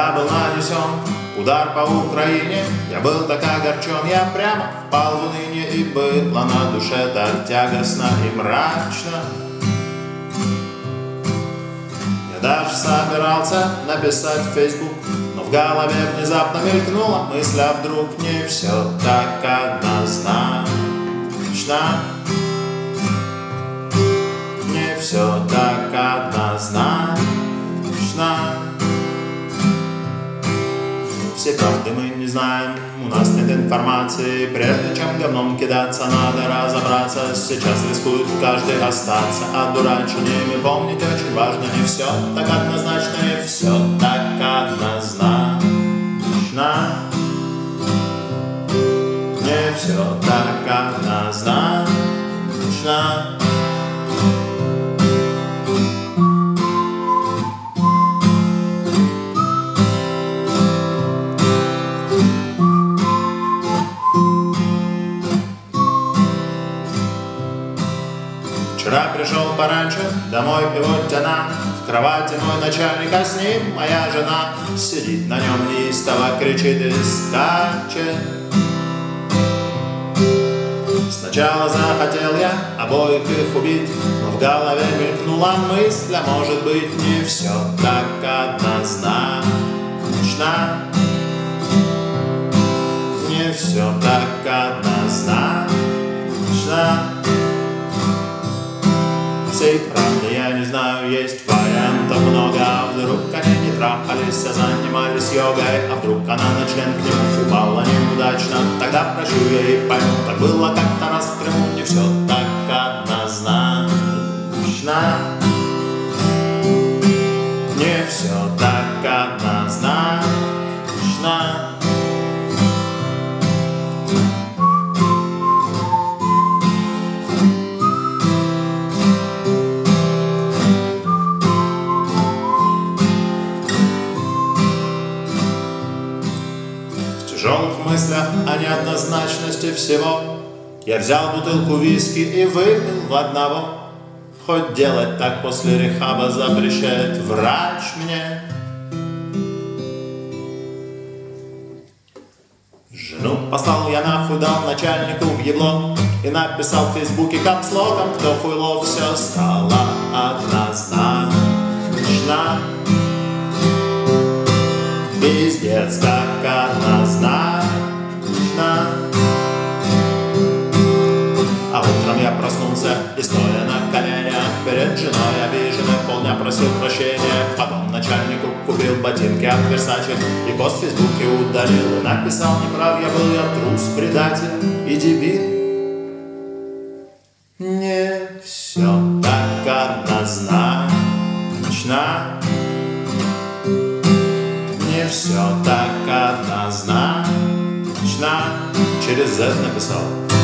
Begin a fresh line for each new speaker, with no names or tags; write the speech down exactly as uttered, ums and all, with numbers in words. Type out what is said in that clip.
когда был нанесен удар по Украине, я был так огорчен, я прямо впал в уныние, и было на душе так тягостно и мрачно. Я даже собирался написать в Facebook, но в голове внезапно мелькнула мысль, а вдруг не все так однозначно. Не все так однозначно. Все правды мы не знаем, у нас нет информации. Прежде чем говном кидаться, надо разобраться. Сейчас рискует каждый остаться одураченными. Помнить очень важно, не все так однозначно, не все так однозначно. Не все так однозначно. Вчера пришел пораньше домой, и вот она в кровати, мой начальник, а с ним моя жена. Сидит на нем неистово, кричит и скачет. Сначала захотел я обоих их убить, но в голове мелькнула мысль, а может быть не все так однозначно. Не все так однозначно. Всей правды я не знаю, есть вариантов много. А вдруг они не трахались, а занимались йогой? А вдруг она на член к нему упала неудачно? Тогда прощу я и пойму, так было как-то раз в Крыму. Не все так однозначно. Не все так однозначно. В тяжелых мыслях о неоднозначности всего я взял бутылку виски и выпил в одного. Хоть делать так после рехаба запрещает врач мне. Жену послал я нахуй, дал начальнику в ебло и написал в фейсбуке капслоком: кто хуйло, все стало однозначно. Пиздец, как однозначно. А утром я проснулся и, стоя на коленях перед женой обиженной, полдня просил прощения. Потом начальнику купил ботинки от Версаче и пост в фейсбуке удалил. И написал: неправ я был, я трус, предатель и дебил. Не все так однозначно. Не все так однозначно. Через Z написал.